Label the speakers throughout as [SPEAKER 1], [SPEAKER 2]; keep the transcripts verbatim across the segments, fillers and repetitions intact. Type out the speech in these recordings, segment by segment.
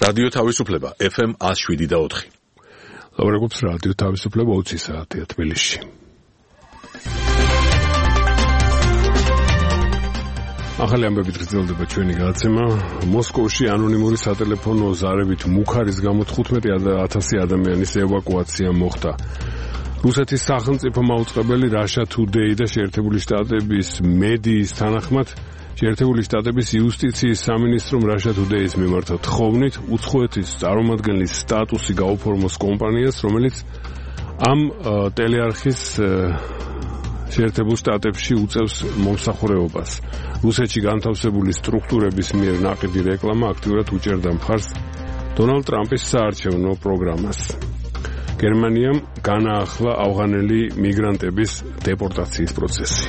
[SPEAKER 1] რადიო თავისუფლება ეფ ემ one oh seven point four.
[SPEAKER 2] ლავრაგობს რადიო თავისუფლება ოცი საათია თბილისში. ახალი ამბები გრძელდება ჩვენი გადაცემა. მოსკოვში ანონიმური სატელეფონო ზარებით მუქარის გამო თხუთმეტი ათასი ადამიანის ევაკუაცია მოხდა. რუსეთის სახელმწიფო მაუწყებელი Russia Today და შეერთებული შტატების მედიის თანახმად შეერთებული შტატების იუსტიციის სამინისტრომ Russia Today-ის მიმართა თხოვნით უცხოეთის წარმომადგენლის სტატუსი გაუფორმოს კომპანიას, რომელიც ამ ტელეარხის შეერთებულ შტატებში უწევს მომსახურეობას. რუსეთში განთავსებული სტრუქტურების მიერ ნაყიდი რეკლამა აქტიურად უჭერდა მხარს დონალდ ტრამპის საარჩევნო პროგრამას. გერმანიამ განაახლა ავღანელი მიგრანტების დეპორტაციის პროცესი.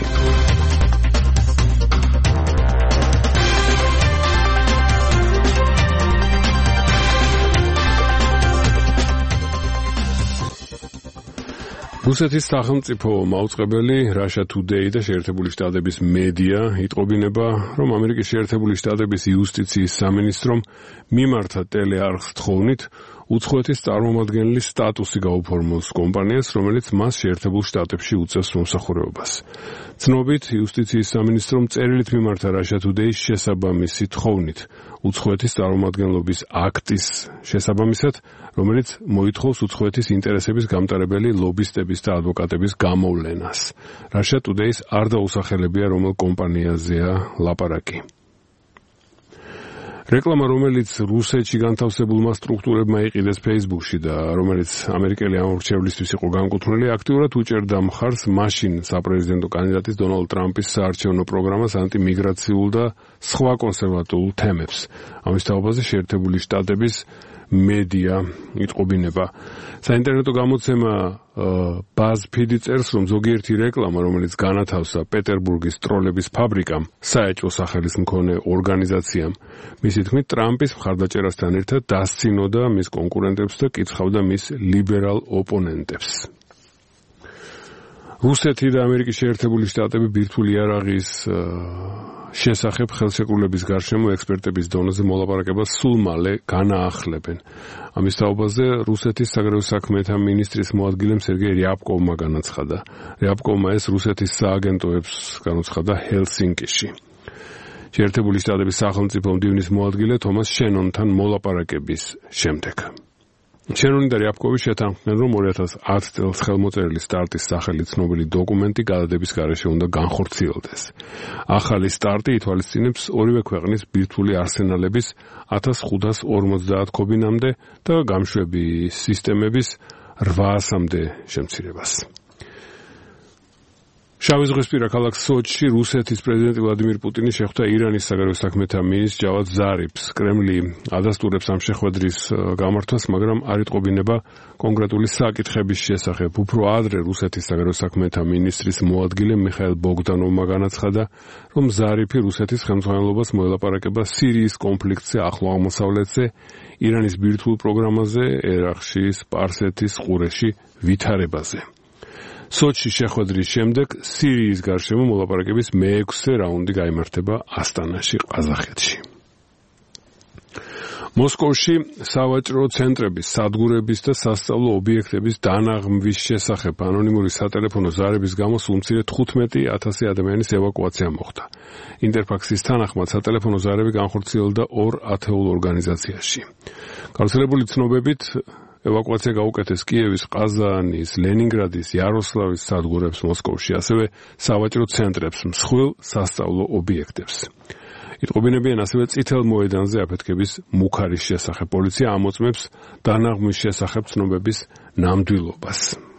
[SPEAKER 2] რუსეთის სახელმწიფო მაუწყებელი Russia Today და შეერთებული შტატების მედია იტყობინება, რომ ამერიკის შეერთებული შტატების იუსტიციის სამინისტრომ მიმართა ტელეარხს თხოვნით უცხოეთის წარმომადგენლის სტატუსი გაუფორმოს კომპანიას, რომელიც მას შეერთებულ შტატებში უწევს მომსახურეობას. ცნობით, იუსტიციის სამინისტრომ წერილით მიმართა Russia Today-ის შესაბამისი თხოვნით უცხოეთის წარმომადგენლობის აქტის შესაბამისად, რომელიც მოითხოვს უცხოეთის ინტერესების გამტარებელი ლობისტების და ადვოკატების გამოვლენას. Russia Today-ის არ დაუსახელებია, რომელ კომპანიაზეა ლაპარაკი. რეკლამა, რომელიც რუსეთში განთავსებულმა სტრუქტურებმა იყიდეს Facebook-ში და რომელიც ამერიკელი ამორჩევლისთვის იყო განკუთვნილი, აქტიურად უჭერდა მხარს მაშინ საპრეზიდენტო კანდიდატის დონალდ ტრამპის საარჩევნო პროგრამას ანტიმიგრაციულ და სხვა კონსერვატიულ თემებს. ამის თაობაზე შეერთებული შტატების მედია იტყობინება. საინტერნეტო გამოცემა BuzzFeed წერს, რომ ზოგიერთი რეკლამა, რომელიც განათავსა პეტერბურგის ტროლების ფაბრიკამ, საეჭვო სახელის მქონე ორგანიზაციამ, მისი თქმით, ტრამპის მხარდაჭერასთან ერთად დასცინოდა მის კონკურენტებს და კიცხავდა მის ლიბერალ ოპონენტებს. რუსეთი და ამერიკის შეერთებული შტატები ბირთვული იარაღის შესახებ ხელშეკრულების გარშემო ექსპერტების დონეზე მოლაპარაკებას სულ მალე განაახლებენ. ამის თაობაზე რუსეთის საგარეო საქმეთა მინისტრის მოადგილემ სერგეი რიაბკოვმა განაცხადა. რიაბკოვმა ეს რუსეთის სააგენტოებს განაცხადა ჰელსინკიში. შეერთებული შტატების სახელმწიფო მდივნის მოადგილე თომას შენონთან მოლაპარაკების შემდეგ. შენონი და რიაბკოვი შეთანხმდნენ, რომ ორი ათას ათი წელს ხელმოწერილი სტარტის სახელით ცნობილი დოკუმენტი გადადების გარეშე უნდა განხორციელდეს. ახალი სტარტი ითვალისწინებს ორივე ქვეყნის ბირთვული არსენალების ათას ხუთას ორმოცდაათ ქობინამდე და გამშვები სისტემების რვაასამდე შემცირებას. შავი ზღვისპირა ქალაქ სოჩში რუსეთის პრეზიდენტი ვლადიმირ პუტინი შეხვდა ირანის საგარეო საქმეთა მინისტრს ჯავად ზარიფს. კრემლი ადასტურებს ამ შეხვედრის გამართვას, მაგრამ არ იტყობინება კონკრეტული საკითხების შესახებ. უფრო ადრე რუსეთის საგარეო საქმეთა მინისტრის მოადგილე მიხაილ ბოგდანოვმა განაცხადა, რომ ზარიფი რუსეთის ხელმძღვანელობას მოელაპარაკება სირიის კონფლიქტზე ახლო აღმოსავლეთზე, ირანის ბირთვულ პროგრამაზე, ერაყში, სპარსეთის ყურეში ვითარებაზე. სოჩში შეხვედრის შემდეგ სირიის გარშემო მოლაპარაკების მეექვსე რაუნდი გაიმართება ასტანაში, ყაზახეთში. მოსკოვში სავაჭრო ცენტრების, სადგურების და სასწავლო ობიექტების დანაღმვის შესახებ ანონიმური სატელეფონო ზარების გამო სულ მცირე თხუთმეტი ათასი ადამიანის ევაკუაცია მოხდა. ინტერფაქსის თანახმად სატელეფონო ზარები განხორციელდა ორ ათეულ ორგანიზაციაში. გავრცელებული ცნობებით ევაკუაცია გაუკეთეს კიევის, ყაზანის, ლენინგრადის, იაროსლავის სადგურებს მოსკოვში, ასევე სავაჭრო ცენტრებს, მსხვილ სასწავლო ობიექტებს. იტყობინებიან ასევე წითელ მოედანზე აფეთქების მუქარის შესახებ. პოლიცია ამოწმებს დანაღმვის შესახებ ცნობების ნამდვილობას.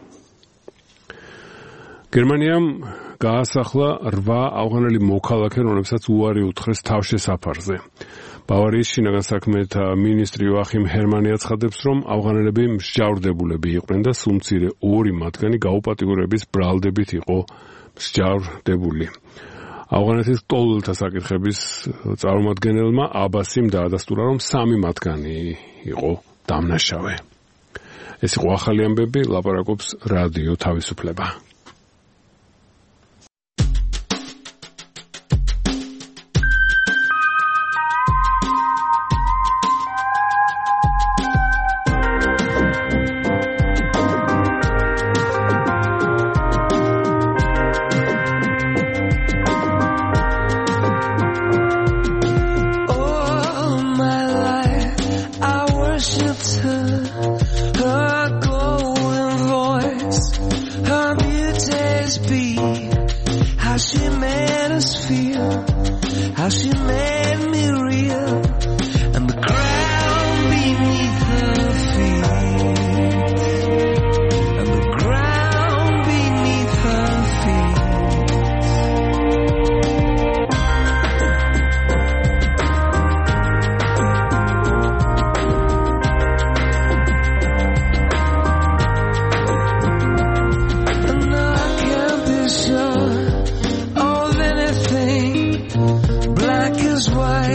[SPEAKER 2] გერმანიამ გაასახლა რვა ავღანელი მოქალაქე, რომლებსაც უარი უთხრეს თავშესაფარზე. ბავარიის შინაგან საქმეთა მინისტრი იოახიმ ჰერმანი აცხადებს, რომ ავღანელები მსჯავრდებულები იყვნენ და სულ მცირე ორი მათგანი გაუპატიურების ბრალდებით იყო მსჯავრდებული. ავღანეთის ლტოლვილთა საკითხების წარმომადგენელმა აბასიმ დაადასტურა, რომ სამი მათგანი იყო დამნაშავე. ეს იყო ახალი ამბები, ლაპარაკობს რადიო თავისუფლება.
[SPEAKER 3] how she made us feel, how she made me real, and the ground beneath her feet, and the ground beneath her feet. And I can't be sure of anything, black as white.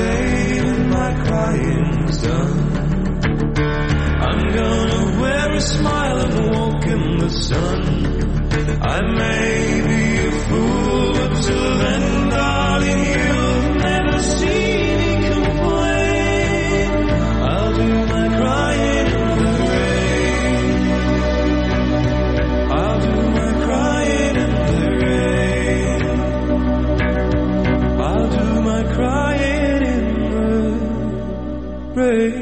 [SPEAKER 3] late and my crying's done. I'm gonna wear a smile and walk in the sun. I may be a fool, but till then, darling, you'll never see me complain. I'll do my crying in the rain. I'll do my crying in the rain. I'll do my crying in the rain.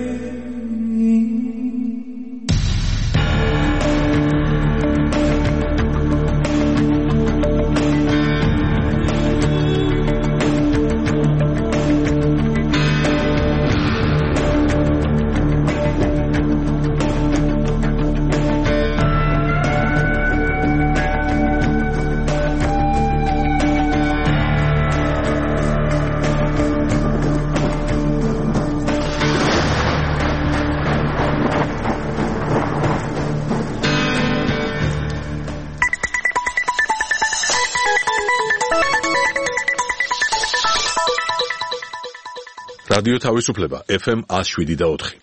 [SPEAKER 1] რადიო თავისუფლება ეფ ემ one oh seven და four.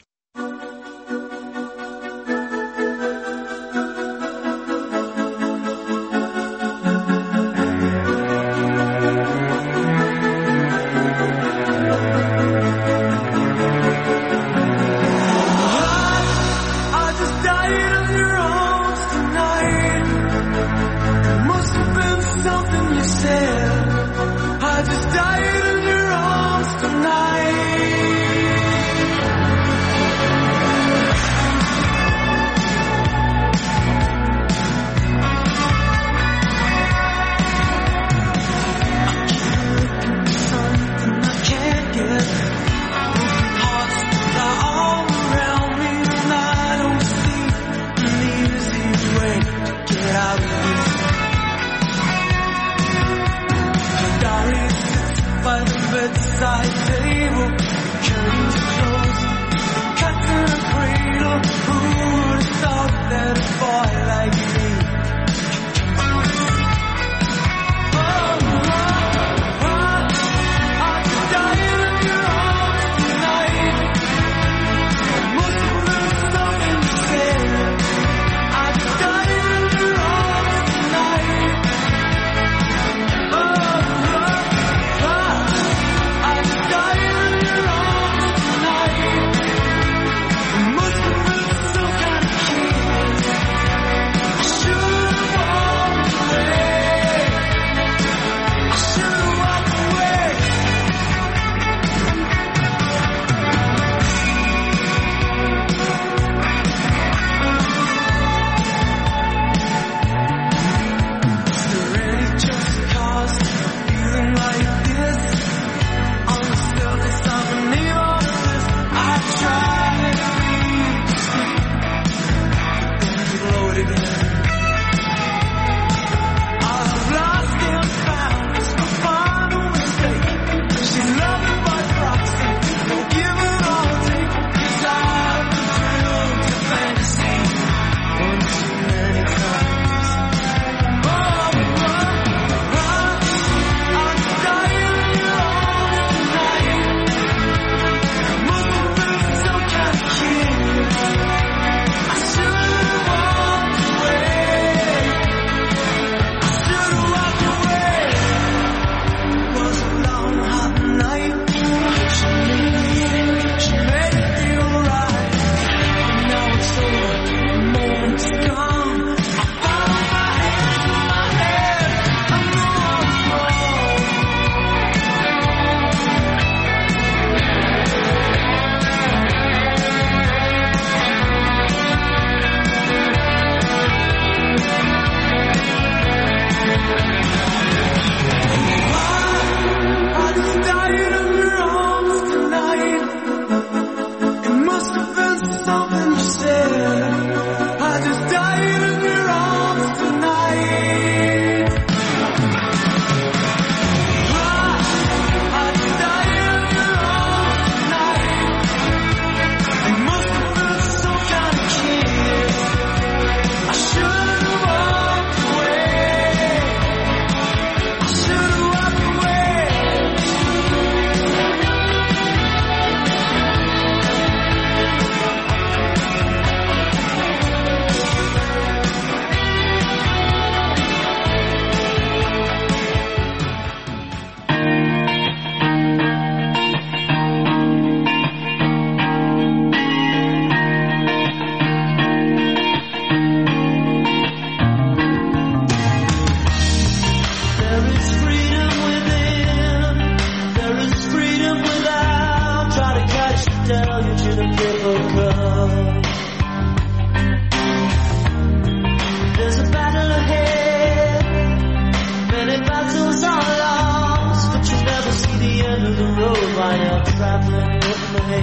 [SPEAKER 3] traveling with me.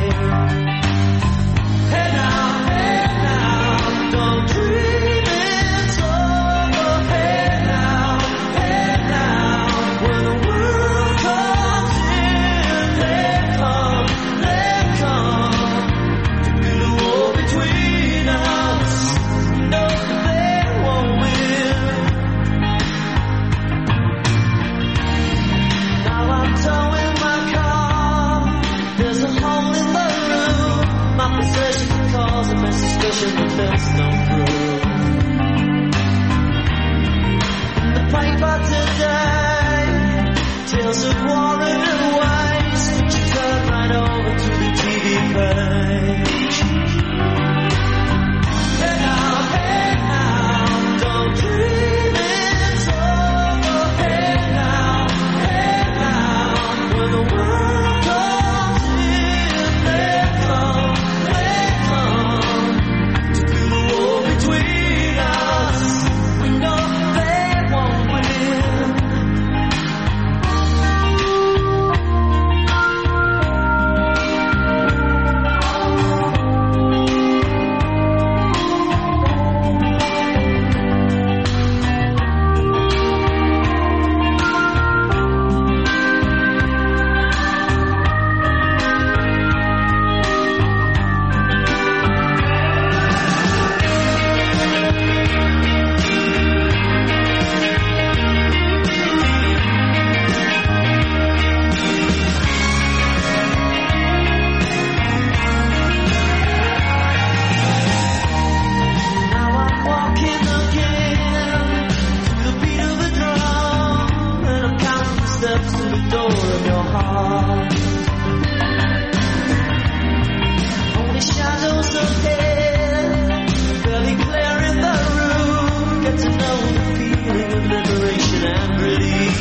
[SPEAKER 3] Hey now, hey now, don't dream it's over. Hey now, hey now, when the world comes in, they come, they come to build a wall between us. No, they won't win. Now I'm towing my car. There's a hole in the roof. My possession can cause a mess, suspicion that there's no proof. In the paper today, tales of war and waste. She turned right over to the T V page. Hey now, hey now, don't dream it's over. Hey now, hey now, when the world comes in, they come, they come to build a wall between us. We know they won't win. Now I'm walking again to the beat of the drum, and I'm counting the steps to the door of your heart. Only shadows ahead, barely clear in the room. Get to know the feeling of liberation and release.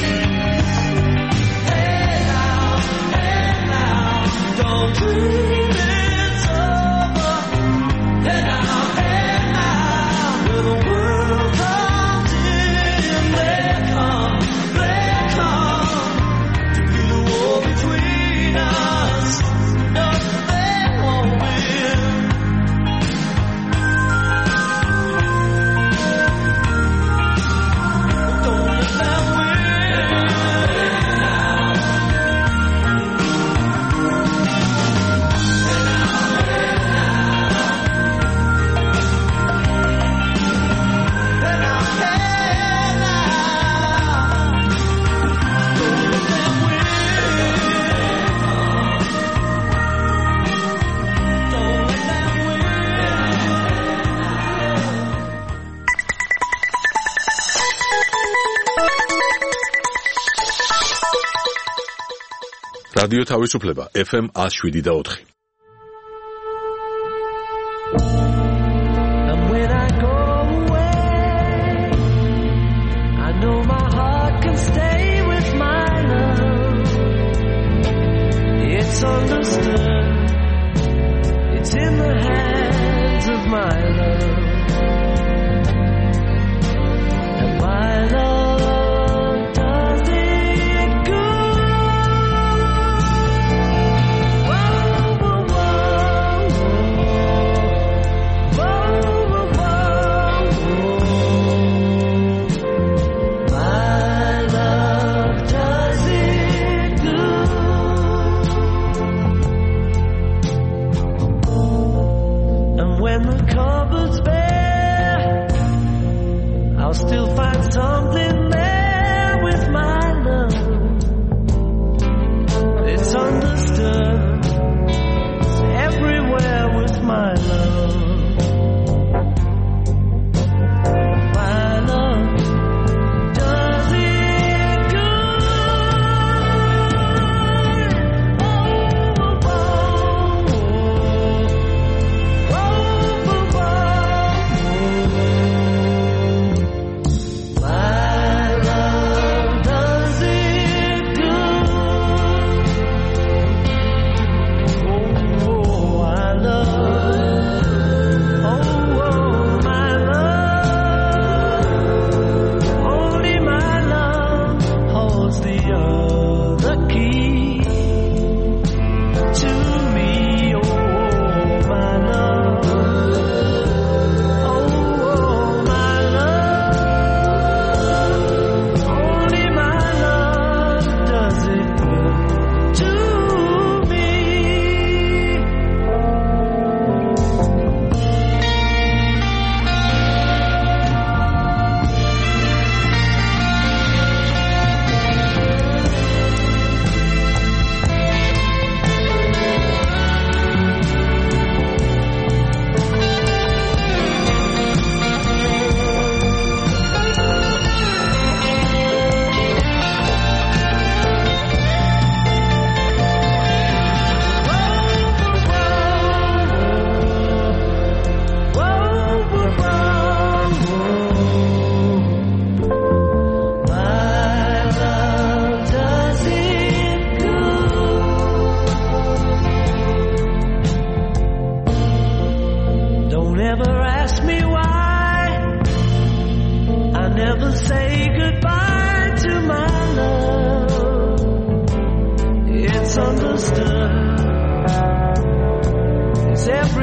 [SPEAKER 3] Hey now, hey now, don't dream it's over. Hey now, hey now, when the world comes in, they come, they come to build a wall between us. No, they won't win. Don't let them win. Hey now, hey now, don't let them win. Don't let them win.
[SPEAKER 1] რადიო თავისუფლება ეფ ემ one oh seven და four.
[SPEAKER 3] And when I go away, I know my heart can stay with my love. It's understood. It's in the hands of my love. And my love does it good. Whoa, whoa, whoa, whoa, whoa, whoa, whoa. My love does it good. And when the cupboard's bare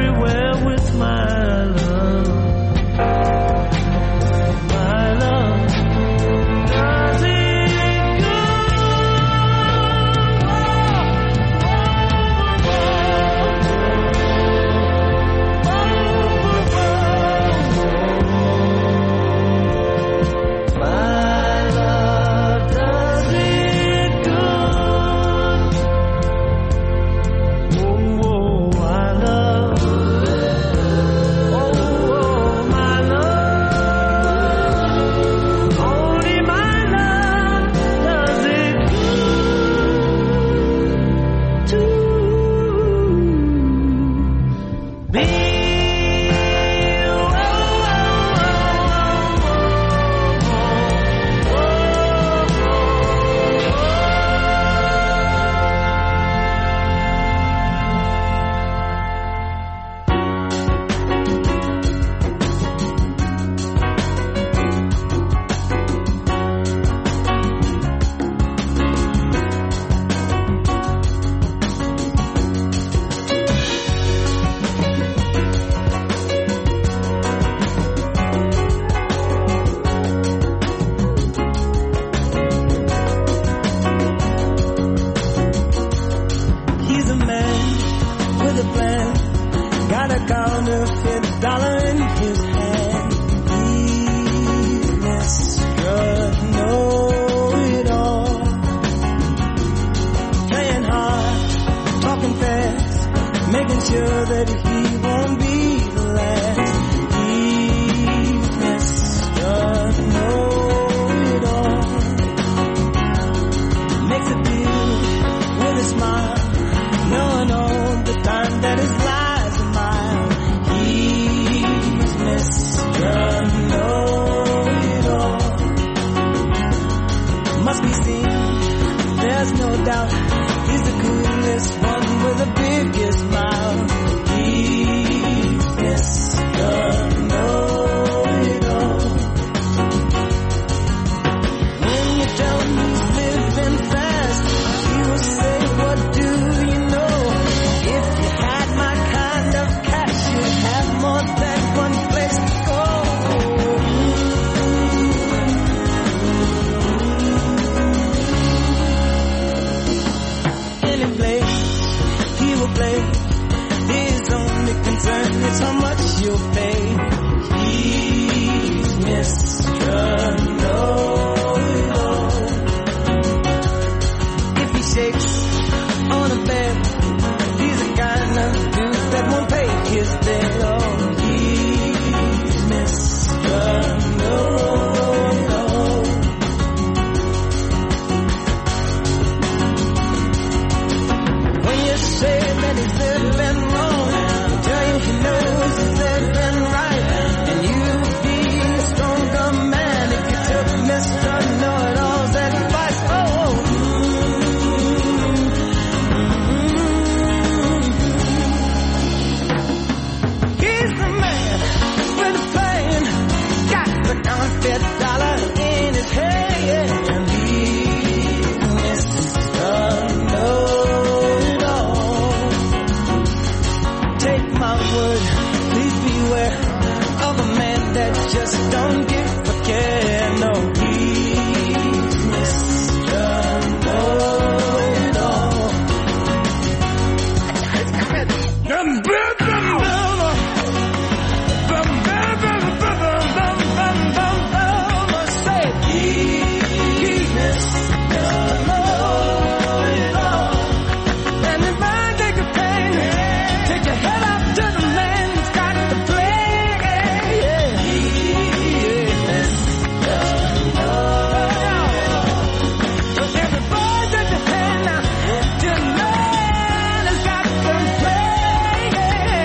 [SPEAKER 3] everywhere with my love. My love, does it go? My love, does it go? Oh, my love. Oh, my love. Only my love does it to me. He's a man with a plan, got a counterfeit dollar in his hand. He's Mister Know-It-All, playing hard, talking fast, making sure that he won't be the last. He's Mister Know-It-All, makes a deal with a smile, knowing all the time that his lies a mile. He's Mister Know-It-All, must be seen, there's no doubt. He's the coolest one with the biggest smile. He's Mister Know-It-All. When you tell him he's living fast, he will say, what do you know? If you had my kind of cash, you'd have more than one place to go. Any place he will play, his only concern is how much you'll pay. He's Mister Know-It-All. If he shakes on a bed, he's the kind of dude that won't pay his bill. Oh, he's Mister Know-It-All. When you say that he's living wrong, he'll tell you he knows he's living right. And you'd be a stronger man if you took Mister Know-It-All's advice. Oh, he's the man with a plan, got the counterfeit dollar in his hand. He's Mister Know-It-All. Take my word, please beware of a man that just don't give a care. No, he's Mister Know-It-All. Say, he's Mister Know-It-All. And if I take a pain, take your head up to the man who's got the play. He's Mister Know-It-All. Everybody take your hand now to the man who's got the play.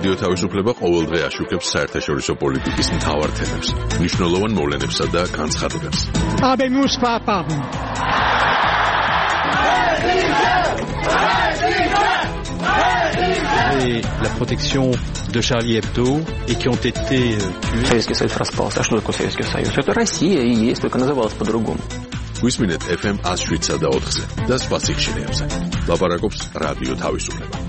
[SPEAKER 1] რადიო თავისუფლება ყოველდღე აშუქებს საერთაშორისო პოლიტიკის მთავარ თემებს, მნიშვნელოვან მოვლენებსა და განცხადებებს.
[SPEAKER 4] Habemus papam.
[SPEAKER 5] Et la protection de Charlie Hebdo et qui ont été tués.
[SPEAKER 6] Советский Союз распался. А что такое Советский Союз? Это Россия и есть, только называлась по-другому.
[SPEAKER 1] Висმინეთ эф эм one oh seven და ოთხზე და სხვა სიხშირეებზე. ლაპარაკობს რადიო თავისუფლება.